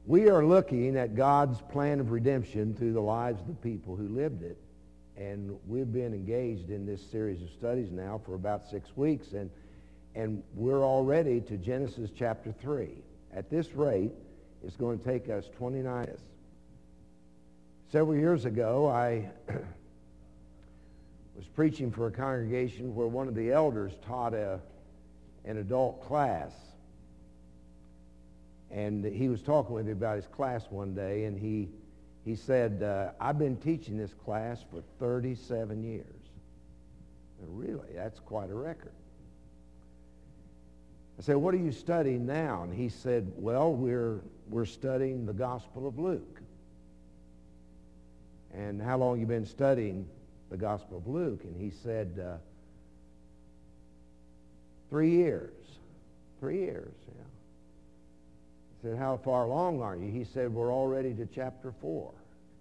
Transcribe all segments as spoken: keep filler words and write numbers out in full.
We are looking at God's plan of redemption through the lives of the people who lived it. And we've been engaged in this series of studies now for about six weeks. And, and we're already to Genesis chapter three. At this rate, it's going to take us twenty-nine years. Several years ago, I was preaching for a congregation where one of the elders taught a, an adult class. And he was talking with me about his class one day, and he, he said, uh, I've been teaching this class for thirty-seven years. And really, that's quite a record. I said, what are you studying now? And he said, well, we're, we're studying the Gospel of Luke. And how long have you been studying the Gospel of Luke? And he said, uh, three years. Three years, yeah. I said, how far along are you? He said, we're already to chapter four.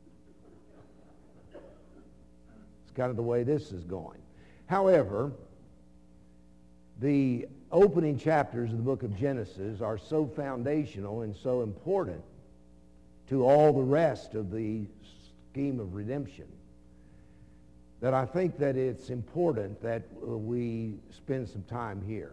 It's kind of the way this is going. However, the opening chapters of the book of Genesis are so foundational and so important to all the rest of the scheme of redemption that I think that it's important that we spend some time here.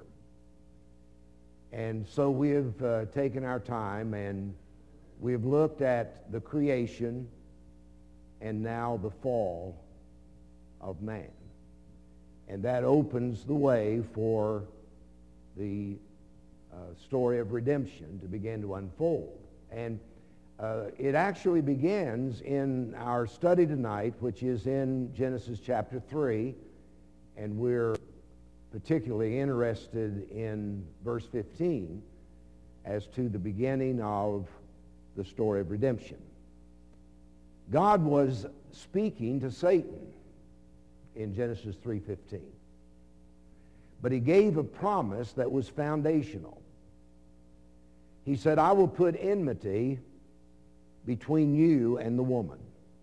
And so we have uh, taken our time and we have looked at the creation and now the fall of man. And that opens the way for the uh, story of redemption to begin to unfold. And uh, it actually begins in our study tonight, which is in Genesis chapter three, and we're particularly interested in verse fifteen as to the beginning of the story of redemption. God was speaking to Satan in Genesis three fifteen. But he gave a promise that was foundational. He said, I will put enmity between you and the woman,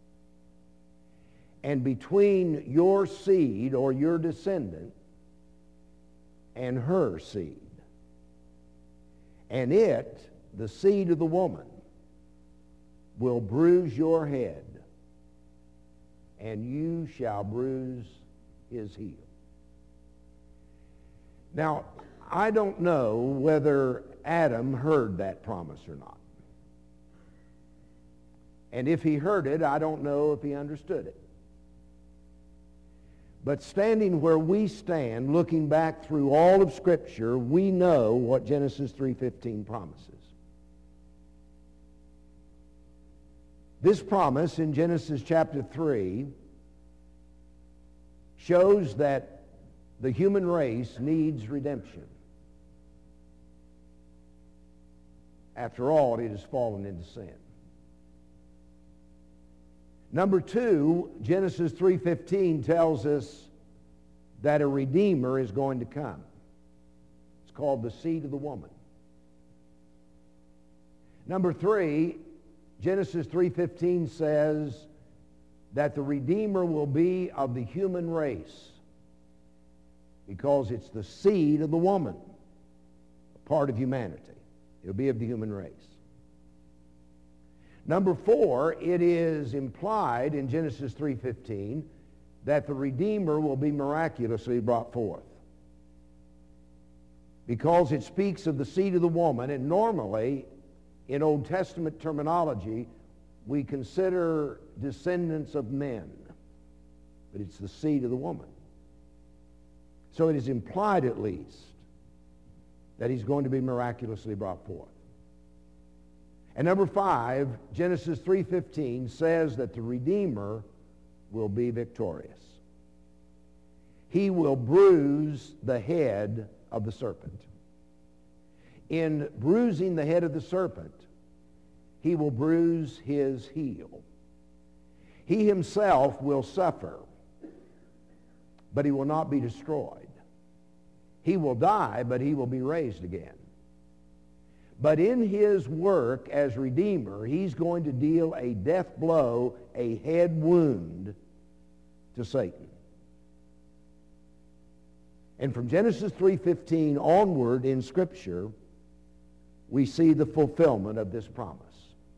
and between your seed or your descendant and her seed. And it, the seed of the woman, will bruise your head, and you shall bruise his heel. Now, I don't know whether Adam heard that promise or not. And if he heard it, I don't know if he understood it. But standing where we stand, looking back through all of Scripture, we know what Genesis three fifteen promises. This promise in Genesis chapter three shows that the human race needs redemption. After all, it has fallen into sin. Number two, Genesis three fifteen tells us that a Redeemer is going to come. It's called the seed of the woman. Number three, Genesis three fifteen says that the Redeemer will be of the human race because it's the seed of the woman, a part of humanity. It'll be of the human race. Number four, it is implied in Genesis three fifteen that the Redeemer will be miraculously brought forth, because it speaks of the seed of the woman, and normally in Old Testament terminology we consider descendants of men, but it's the seed of the woman. So it is implied at least that he's going to be miraculously brought forth. And number five, Genesis three fifteen says that the Redeemer will be victorious. He will bruise the head of the serpent. In bruising the head of the serpent, he will bruise his heel. He himself will suffer, but he will not be destroyed. He will die, but he will be raised again. But in his work as Redeemer, he's going to deal a death blow, a head wound to Satan. And from Genesis three fifteen onward in Scripture, we see the fulfillment of this promise.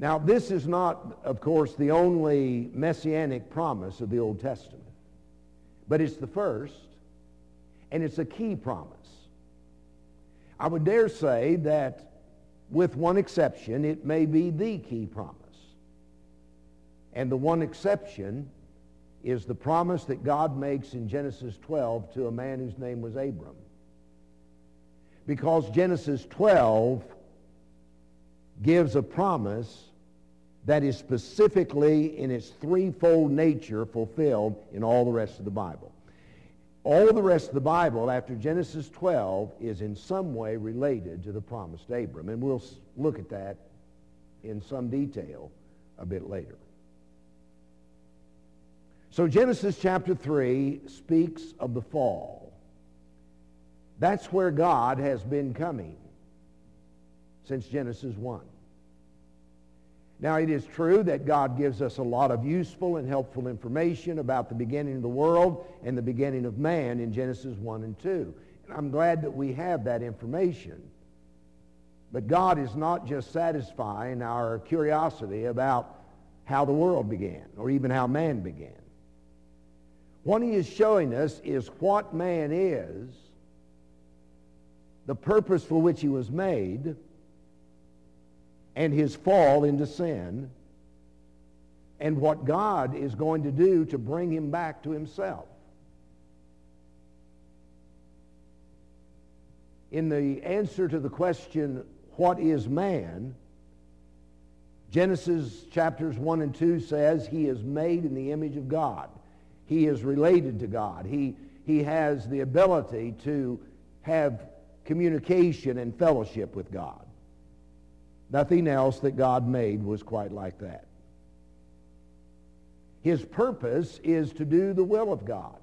Now, this is not, of course, the only messianic promise of the Old Testament, but it's the first, and it's a key promise. I would dare say that, with one exception, it may be the key promise. And the one exception is the promise that God makes in Genesis twelve to a man whose name was Abram. Because Genesis twelve gives a promise that is specifically in its threefold nature fulfilled in all the rest of the Bible. All the rest of the Bible after Genesis twelve is in some way related to the promise to Abram. And we'll look at that in some detail a bit later. So Genesis chapter three speaks of the fall. That's where God has been coming since Genesis one. Now, it is true that God gives us a lot of useful and helpful information about the beginning of the world and the beginning of man in Genesis one and two. And I'm glad that we have that information. But God is not just satisfying our curiosity about how the world began or even how man began. What he is showing us is what man is, the purpose for which he was made, and his fall into sin, and what God is going to do to bring him back to himself. In the answer to the question, what is man? Genesis chapters one and two says he is made in the image of God. He is related to God. He, he has the ability to have communication and fellowship with God. Nothing else that God made was quite like that. His purpose is to do the will of God,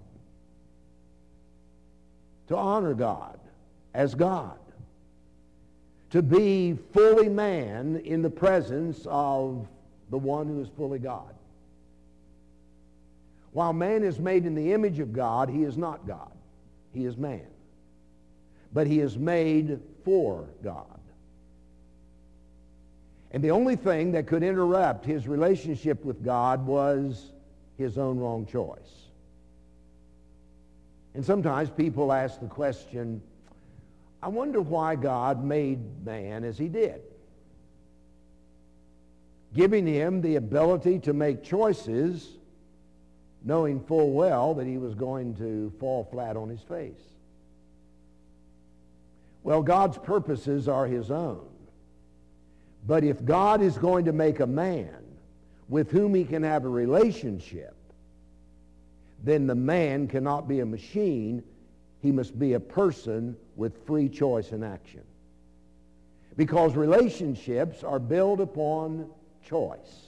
to honor God as God, to be fully man in the presence of the one who is fully God. While man is made in the image of God, he is not God. He is man. But he is made for God. And the only thing that could interrupt his relationship with God was his own wrong choice. And sometimes people ask the question, I wonder why God made man as he did, giving him the ability to make choices, knowing full well that he was going to fall flat on his face. Well, God's purposes are his own. But if God is going to make a man with whom he can have a relationship, then the man cannot be a machine. He must be a person with free choice and action. Because relationships are built upon choice.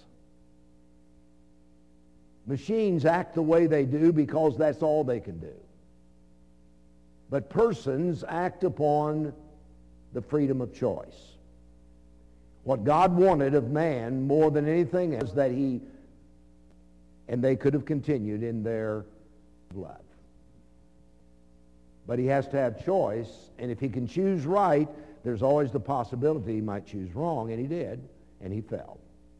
Machines act the way they do because that's all they can do. But persons act upon the freedom of choice. What God wanted of man more than anything else, that he, and they could have continued in their love. But he has to have choice, and if he can choose right, there's always the possibility he might choose wrong, and he did, and he fell.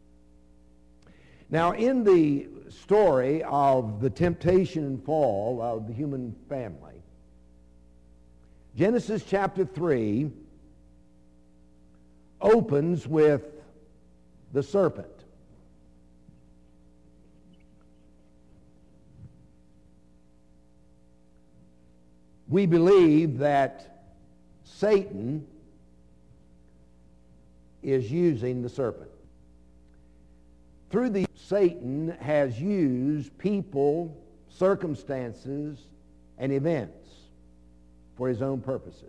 Now, in the story of the temptation and fall of the human family, Genesis chapter three opens with the serpent. We believe that Satan is using the serpent. Through the Satan has used people, circumstances, and events for his own purposes.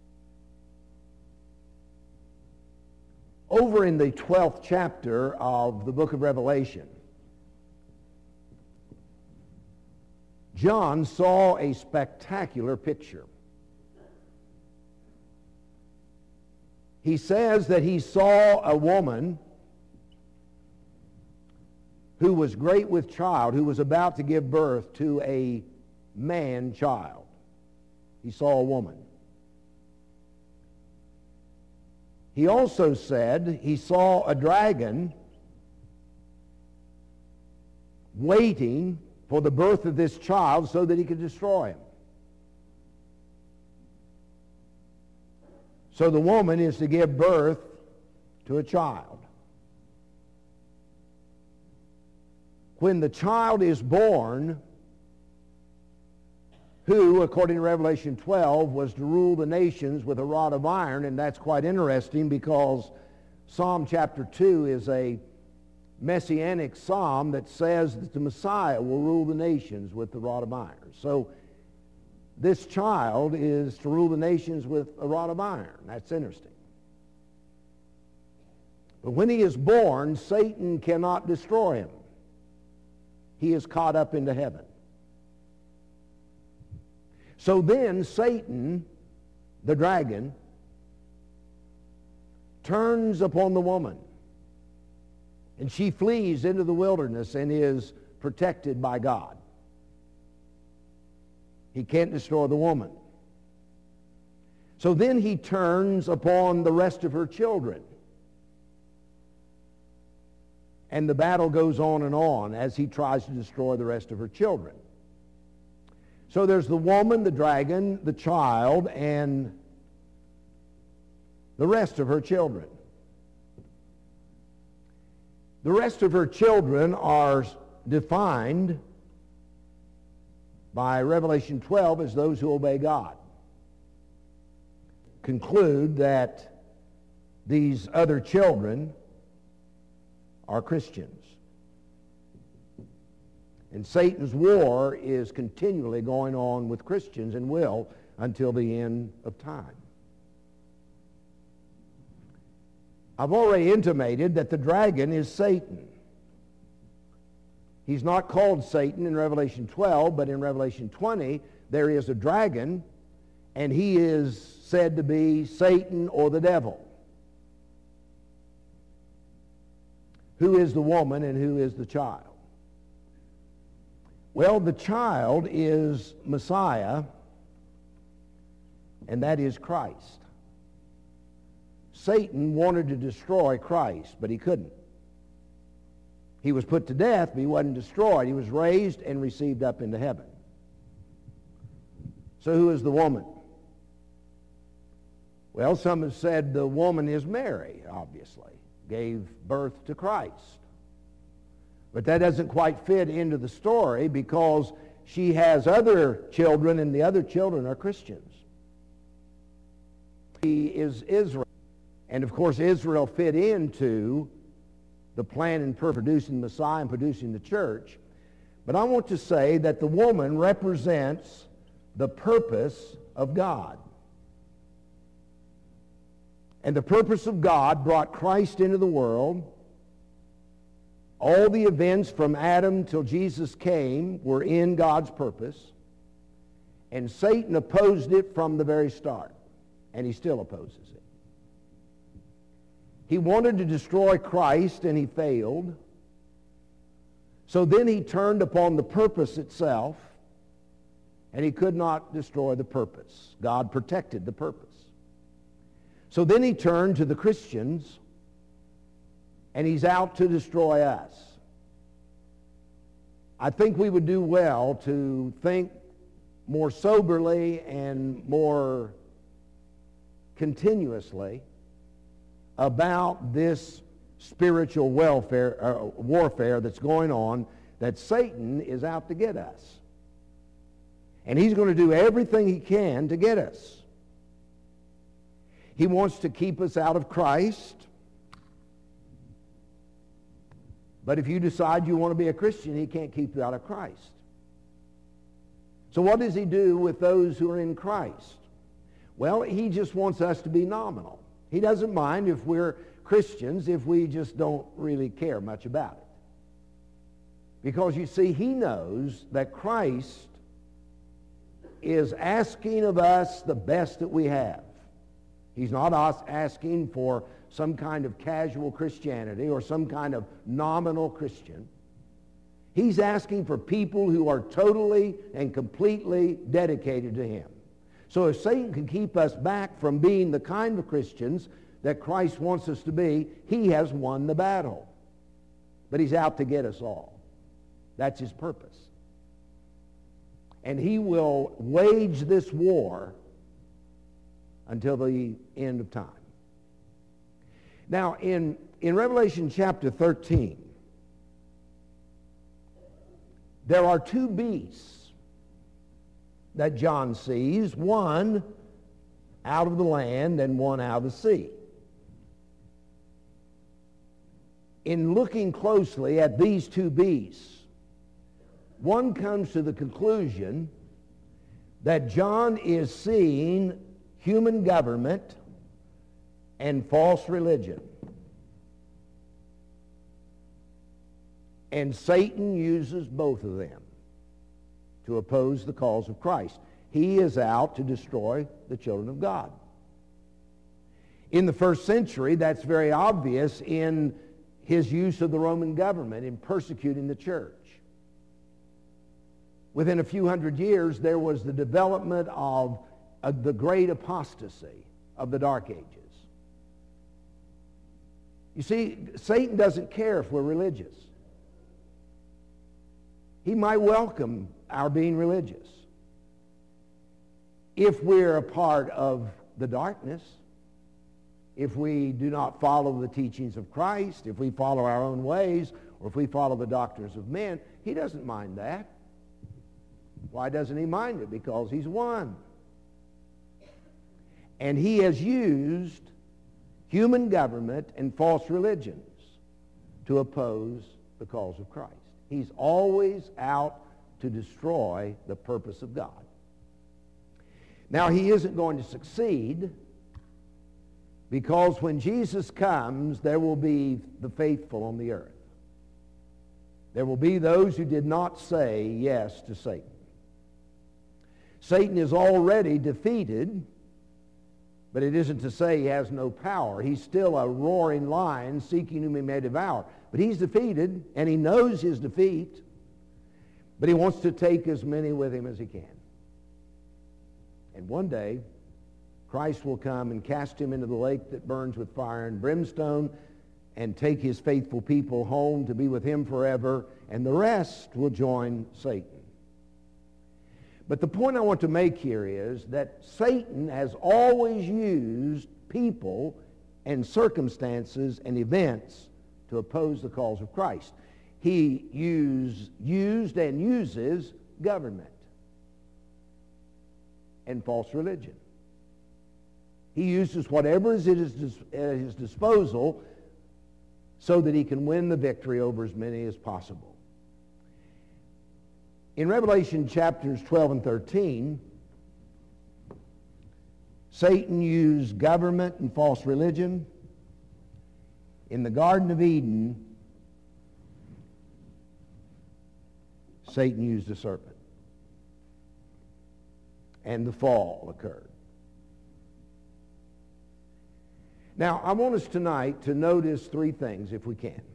Over in the twelfth chapter of the book of Revelation, John saw a spectacular picture. He says that he saw a woman who was great with child, who was about to give birth to a man-child. He saw a woman. He also said he saw a dragon waiting for the birth of this child so that he could destroy him. So the woman is to give birth to a child. When the child is born, who, according to Revelation twelve, was to rule the nations with a rod of iron, and that's quite interesting because Psalm chapter two is a messianic psalm that says that the Messiah will rule the nations with the rod of iron. So this child is to rule the nations with a rod of iron. That's interesting. But when he is born, Satan cannot destroy him. He is caught up into heaven. So then Satan, the dragon, turns upon the woman, and she flees into the wilderness and is protected by God. He can't destroy the woman. So then he turns upon the rest of her children. And the battle goes on and on as he tries to destroy the rest of her children. So there's the woman, the dragon, the child, and the rest of her children. The rest of her children are defined by Revelation twelve as those who obey God. Conclude that these other children are Christians. And Satan's war is continually going on with Christians and will until the end of time. I've already intimated that the dragon is Satan. He's not called Satan in Revelation twelve, but in Revelation twenty, there is a dragon, and he is said to be Satan or the devil. Who is the woman and who is the child? Well, the child is Messiah, and that is Christ. Satan wanted to destroy Christ, but he couldn't. He was put to death, but he wasn't destroyed. He was raised and received up into heaven. So who is the woman? Well, some have said the woman is Mary, obviously, gave birth to Christ. But that doesn't quite fit into the story because she has other children, and the other children are Christians. He is Israel. And of course, Israel fit into the plan in producing the Messiah and producing the church. But I want to say that the woman represents the purpose of God. And the purpose of God brought Christ into the world. All the events from Adam till Jesus came were in God's purpose. And Satan opposed it from the very start. And he still opposes it. He wanted to destroy Christ, and he failed. So then he turned upon the purpose itself, and he could not destroy the purpose. God protected the purpose. So then he turned to the Christians, and he's out to destroy us. I think we would do well to think more soberly and more continuously about this spiritual welfare, uh, warfare that's going on, that Satan is out to get us. And he's going to do everything he can to get us. He wants to keep us out of Christ. But if you decide you want to be a Christian, he can't keep you out of Christ. So what does he do with those who are in Christ? Well, he just wants us to be nominal. He doesn't mind if we're Christians if we just don't really care much about it. Because you see, he knows that Christ is asking of us the best that we have. He's not asking for some kind of casual Christianity or some kind of nominal Christian. He's asking for people who are totally and completely dedicated to him. So if Satan can keep us back from being the kind of Christians that Christ wants us to be, he has won the battle. But he's out to get us all. That's his purpose. And he will wage this war until the end of time. Now, in, in Revelation chapter thirteen, there are two beasts that John sees, one out of the land and one out of the sea. In looking closely at these two beasts, one comes to the conclusion that John is seeing human government and false religion. And Satan uses both of them to oppose the cause of Christ. He is out to destroy the children of God. In the first century, that's very obvious in his use of the Roman government in persecuting the church. Within a few hundred years, there was the development of, of the great apostasy of the Dark Ages. You see, Satan doesn't care if we're religious. He might welcome our being religious if we're a part of the darkness, if we do not follow the teachings of Christ, if we follow our own ways, or if we follow the doctrines of men. He doesn't mind that. Why doesn't he mind it? Because he's one. And he has used human government and false religions to oppose the cause of Christ. He's always out to destroy the purpose of God. Now, he isn't going to succeed, because when Jesus comes, there will be the faithful on the earth. There will be those who did not say yes to Satan. Satan is already defeated, but it isn't to say he has no power. He's still a roaring lion seeking whom he may devour. But he's defeated, and he knows his defeat, but he wants to take as many with him as he can. And one day, Christ will come and cast him into the lake that burns with fire and brimstone and take his faithful people home to be with him forever, and the rest will join Satan. But the point I want to make here is that Satan has always used people and circumstances and events to oppose the cause of Christ. He used, used and uses government and false religion. He uses whatever is at his, at his disposal so that he can win the victory over as many as possible. In Revelation chapters twelve and thirteen, Satan used government and false religion. In the Garden of Eden, Satan used a serpent, and the fall occurred. Now, I want us tonight to notice three things, if we can.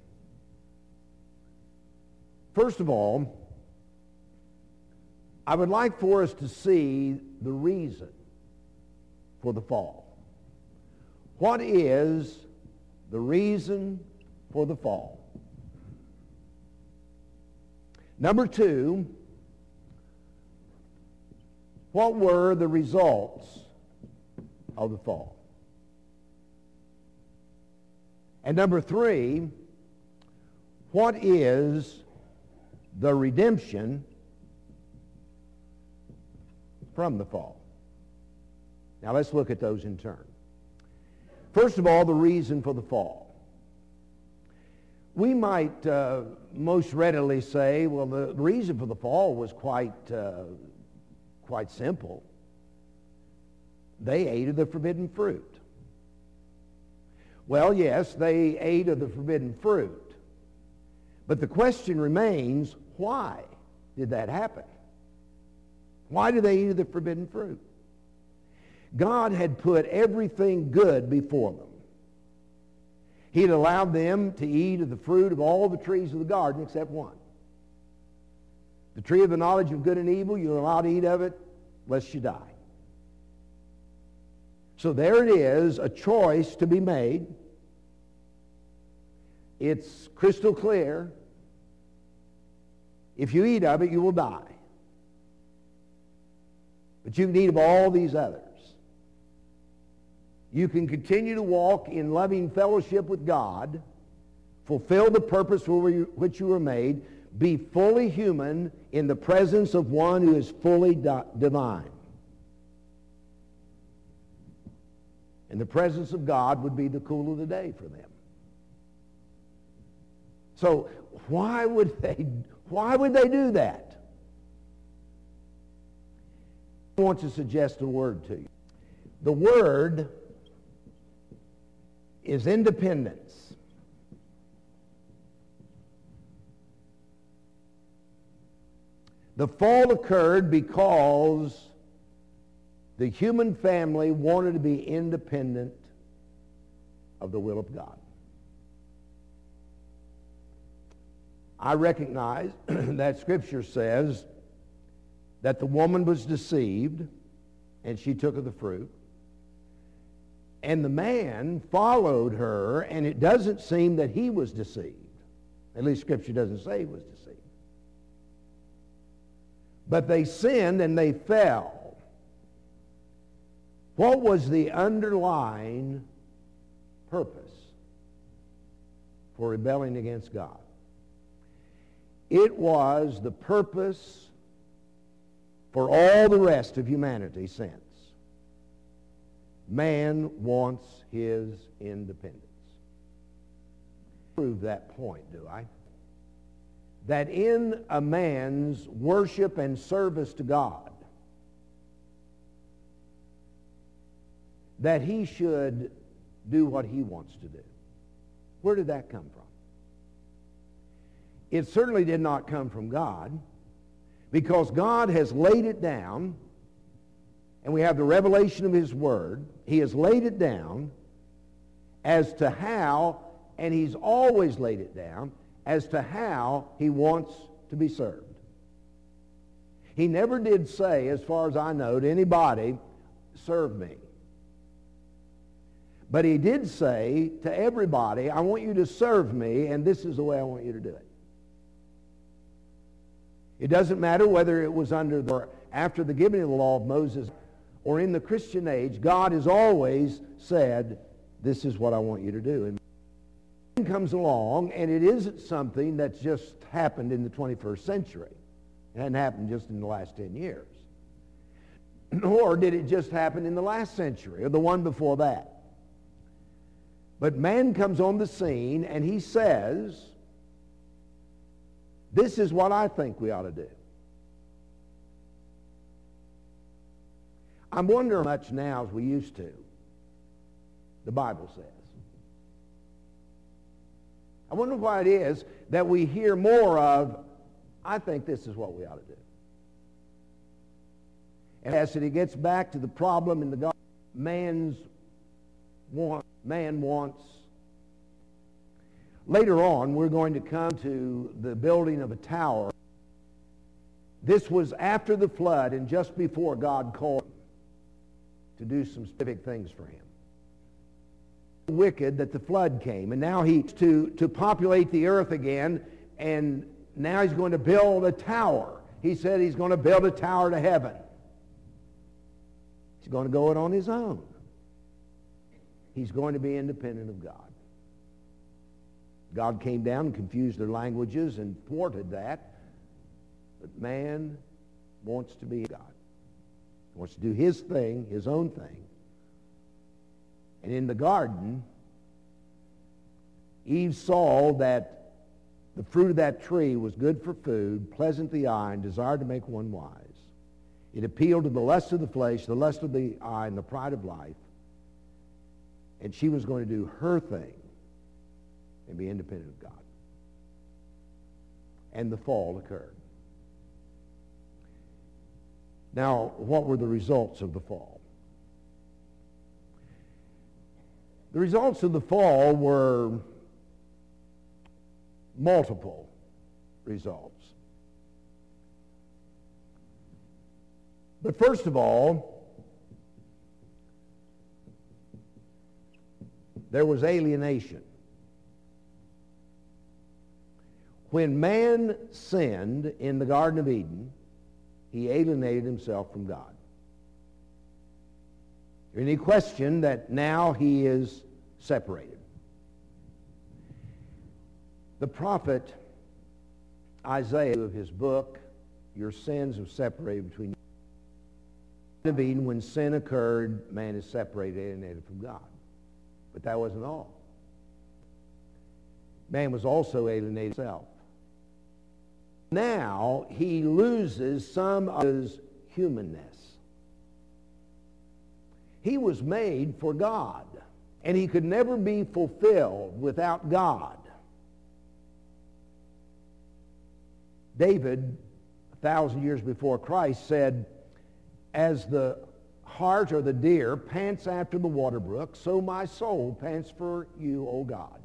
First of all, I would like for us to see the reason for the fall. What is the reason for the fall? Number two, what were the results of the fall? And number three, what is the redemption from the fall? Now let's look at those in turn. First of all, the reason for the fall. We might uh, most readily say, well, the reason for the fall was quite, uh, quite simple. They ate of the forbidden fruit. Well, yes, they ate of the forbidden fruit. But the question remains, why did that happen? Why did they eat of the forbidden fruit? God had put everything good before them. He had allowed them to eat of the fruit of all the trees of the garden except one. The tree of the knowledge of good and evil, you're allowed to eat of it lest you die. So there it is, a choice to be made. It's crystal clear. If you eat of it, you will die. But you can eat of all these others. You can continue to walk in loving fellowship with God, fulfill the purpose for which you were made, be fully human in the presence of one who is fully di- divine. And the presence of God would be the cool of the day for them. So why would they, why would they do that? I want to suggest a word to you. The word is independence. The fall occurred because the human family wanted to be independent of the will of God. I recognize that Scripture says that the woman was deceived and she took of the fruit. And the man followed her, and it doesn't seem that he was deceived. At least Scripture doesn't say he was deceived. But they sinned and they fell. What was the underlying purpose for rebelling against God? It was the purpose for all the rest of humanity since. Man wants his independence. Prove that point, do I? That in a man's worship and service to God, that he should do what he wants to do. Where did that come from? It certainly did not come from God, because God has laid it down, and we have the revelation of His Word. He has laid it down as to how, and He's always laid it down, as to how He wants to be served. He never did say, as far as I know, to anybody, serve me. But He did say to everybody, I want you to serve me, and this is the way I want you to do it. It doesn't matter whether it was under the, after the giving of the law of Moses or in the Christian age. God has always said, this is what I want you to do. And man comes along, and it isn't something that's just happened in the twenty-first century. It hadn't happened just in the last ten years. Nor did it just happen in the last century or the one before that. But man comes on the scene, and he says, this is what I think we ought to do. I'm wondering much now as we used to, the Bible says. I wonder why it is that we hear more of, I think this is what we ought to do. And as it gets back to the problem in the garden, man's want, man wants. Later on, we're going to come to the building of a tower. This was after the flood and just before God called him to do some specific things for him. Wicked that the flood came, and now he's to, to populate the earth again, and now he's going to build a tower. He said he's going to build a tower to heaven. He's going to go it on his own. He's going to be independent of God. God came down and confused their languages and thwarted that. But man wants to be God. He wants to do his thing, his own thing. And in the garden, Eve saw that the fruit of that tree was good for food, pleasant to the eye, and desired to make one wise. It appealed to the lust of the flesh, the lust of the eye, and the pride of life. And she was going to do her thing and be independent of God. And the fall occurred. Now, what were the results of the fall? The results of the fall were multiple results. But first of all, there was alienation. When man sinned in the Garden of Eden, he alienated himself from God. Any question that now he is separated. The prophet Isaiah, of his book, Your Sins Have Separated Between You. In the Garden of Eden, when sin occurred, man is separated, alienated from God. But that wasn't all. Man was also alienated himself. Now he loses some of his humanness. He was made for God, and he could never be fulfilled without God. David, a thousand years before Christ, said, as the hart or the deer pants after the water brook, so my soul pants for you, O God.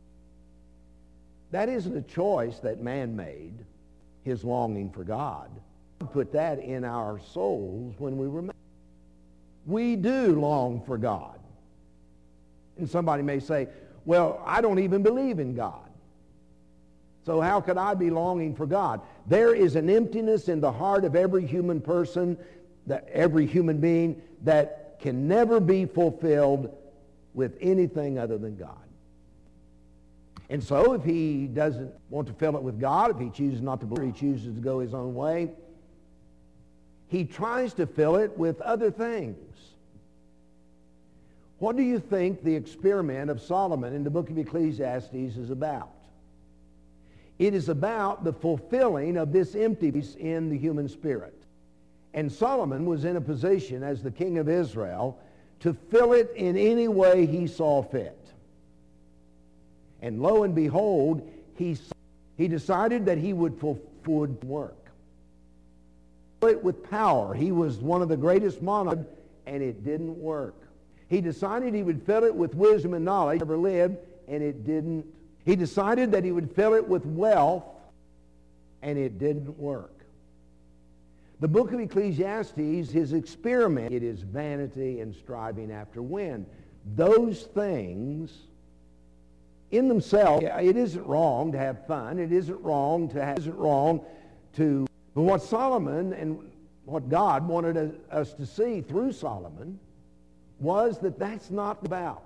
That isn't a choice that man made, his longing for God. God put that in our souls when we were made. We do long for God. And somebody may say, well, I don't even believe in God. So how could I be longing for God? There is an emptiness in the heart of every human person, that every human being, that can never be fulfilled with anything other than God. And so if he doesn't want to fill it with God, if he chooses not to believe, he chooses to go his own way, he tries to fill it with other things. What do you think the experiment of Solomon in the book of Ecclesiastes is about? It is about the fulfilling of this emptiness in the human spirit. And Solomon was in a position as the king of Israel to fill it in any way he saw fit. And lo and behold, he, he decided that he would fulfill work. Fill it with power. He was one of the greatest monarchs, and it didn't work. He decided he would fill it with wisdom and knowledge, never lived, and it didn't. He decided that he would fill it with wealth, and it didn't work. The book of Ecclesiastes, his experiment, it is vanity and striving after wind. Those things in themselves, it isn't wrong to have fun. It isn't wrong to have, it isn't wrong to, but what Solomon and what God wanted us to see through Solomon was that that's not about.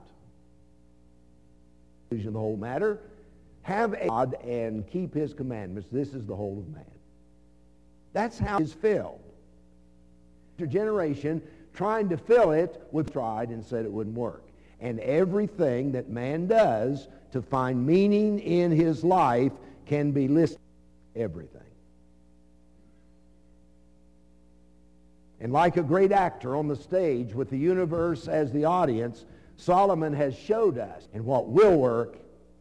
The whole matter, have a God and keep his commandments. This is the whole of man. That's how it is filled. After generation trying to fill it with tried and said it wouldn't work. And everything that man does to find meaning in his life can be listed. Everything. And like a great actor on the stage with the universe as the audience, Solomon has showed us. And what will work,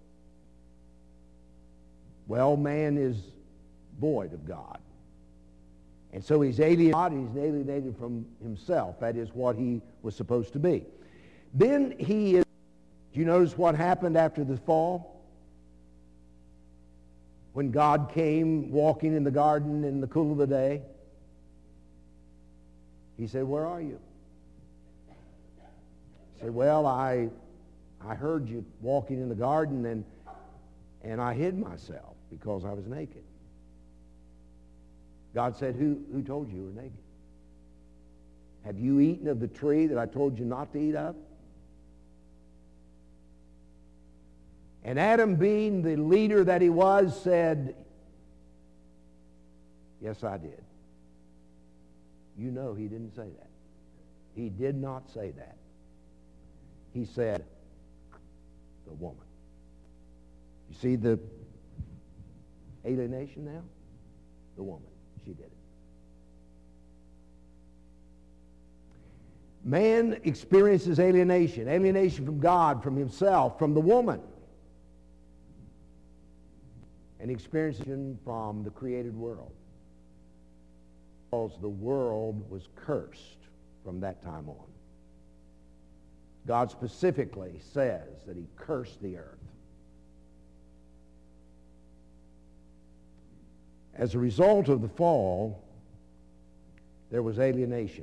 well, man is void of God. And so he's alienated, he's alienated from himself. That is what he was supposed to be. Then he is, do you notice what happened after the fall? When God came walking in the garden in the cool of the day, he said, where are you? He said, well, I, I heard you walking in the garden, and, and I hid myself because I was naked. God said, who, who told you you were naked? Have you eaten of the tree that I told you not to eat of? And Adam, being the leader that he was, said, yes, I did. You know he didn't say that. He did not say that. He said, the woman. You see the alienation now? The woman. She did it. Man experiences alienation. Alienation from God, from himself, from the woman. And experiences from the created world. Because the world was cursed from that time on. God specifically says that he cursed the earth. As a result of the fall, there was alienation.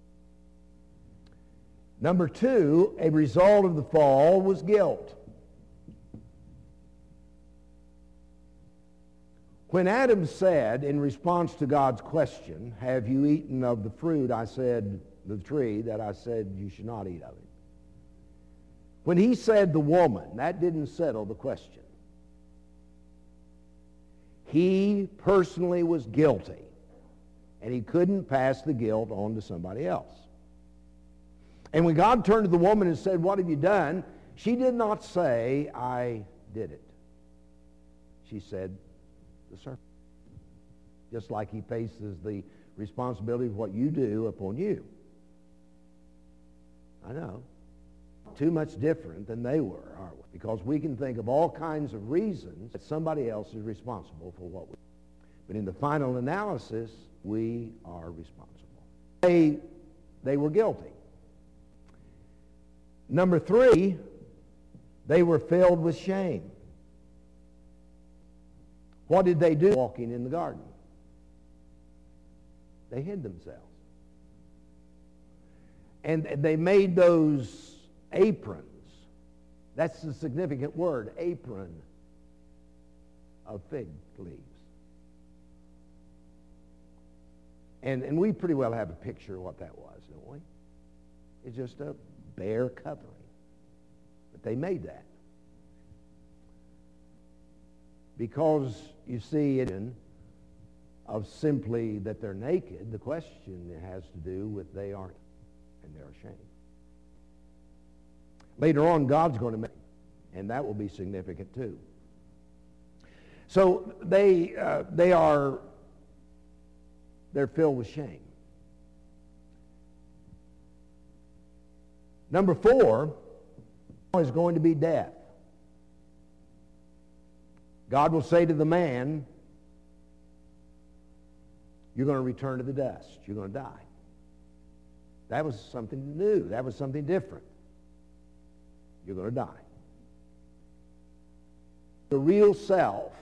Number two, a result of the fall was guilt. When Adam said, in response to God's question, have you eaten of the fruit, I said, the tree, that I said you should not eat of it. When he said the woman, that didn't settle the question. He personally was guilty, and he couldn't pass the guilt on to somebody else. And when God turned to the woman and said, what have you done? She did not say, I did it. She said, the serpent. Just like he places the responsibility of what you do upon you. I know. Too much different than they were, aren't we? Because we can think of all kinds of reasons that somebody else is responsible for what we do. But in the final analysis, we are responsible. They, they were guilty. Number three, they were filled with shame. What did they do walking in the garden? They hid themselves. And they made those aprons. That's the significant word, apron, of fig leaves. And, and we pretty well have a picture of what that was, don't we? It's just a bare covering. But they made that. Because, you see, it of simply that they're naked, the question has to do with they aren't, and they're ashamed. Later on, God's going to make, and that will be significant too. So they uh, they are they're filled with shame. Number four is going to be death. God will say to the man, you're going to return to the dust. You're going to die. That was something new. That was something different. You're going to die. The real self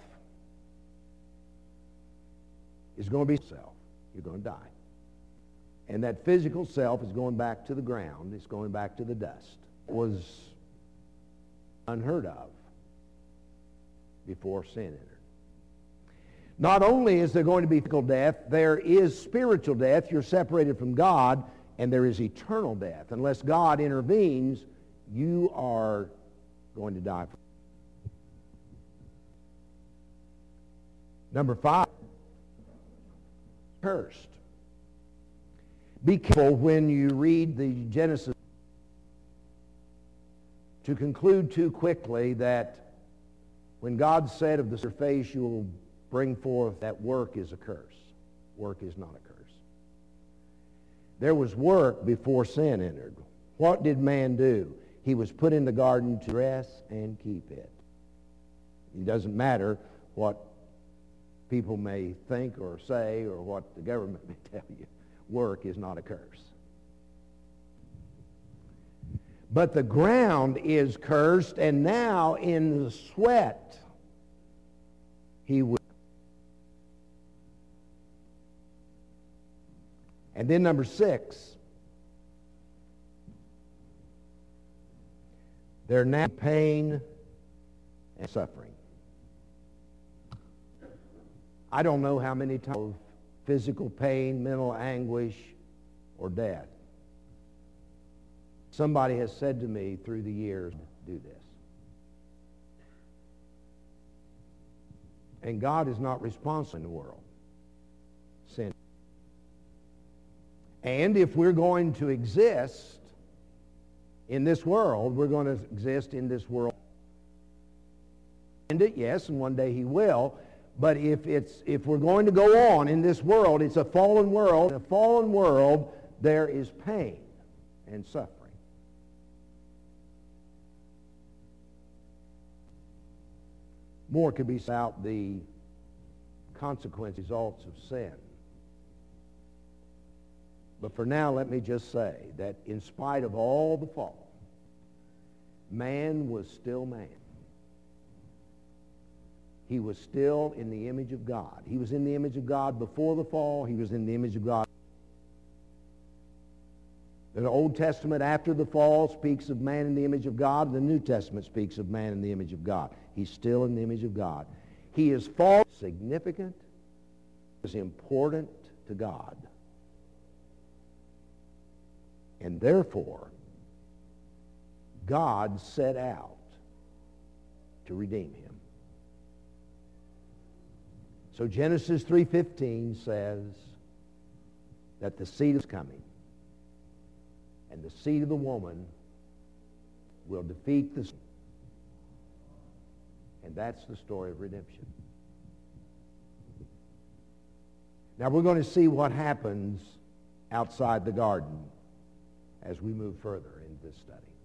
is going to be self. You're going to die. And that physical self is going back to the ground. It's going back to the dust. It was unheard of before sin entered. Not only is there going to be physical death, there is spiritual death. You're separated from God, and there is eternal death. Unless God intervenes, you are going to die. Number five, cursed. Be careful when you read the Genesis to conclude too quickly that when God said of the face you will bring forth, that work is a curse. Work is not a curse. There was work before sin entered. What did man do? He was put in the garden to dress and keep it. It doesn't matter what people may think or say or what the government may tell you. Work is not a curse. But the ground is cursed, and now in the sweat he will. And then number six, they're now pain and suffering. I don't know how many times of physical pain, mental anguish, or death somebody has said to me through the years, do this. And God is not responsible in the world. Sin. And if we're going to exist in this world, we're going to exist in this world. And it, yes, and one day he will. But if it's if we're going to go on in this world, it's a fallen world. In a fallen world, there is pain and suffering. More could be said about the consequence results of sin. But for now, let me just say that in spite of all the fall, man was still man. He was still in the image of God. He was in the image of God before the fall. He was in the image of God. The Old Testament after the fall speaks of man in the image of God. The New Testament speaks of man in the image of God. He's still in the image of God. He is false significant, was important to God. And therefore, God set out to redeem him. So Genesis three fifteen says that the seed is coming, and the seed of the woman will defeat the sin. And that's the story of redemption. Now we're going to see what happens outside the garden as we move further in this study.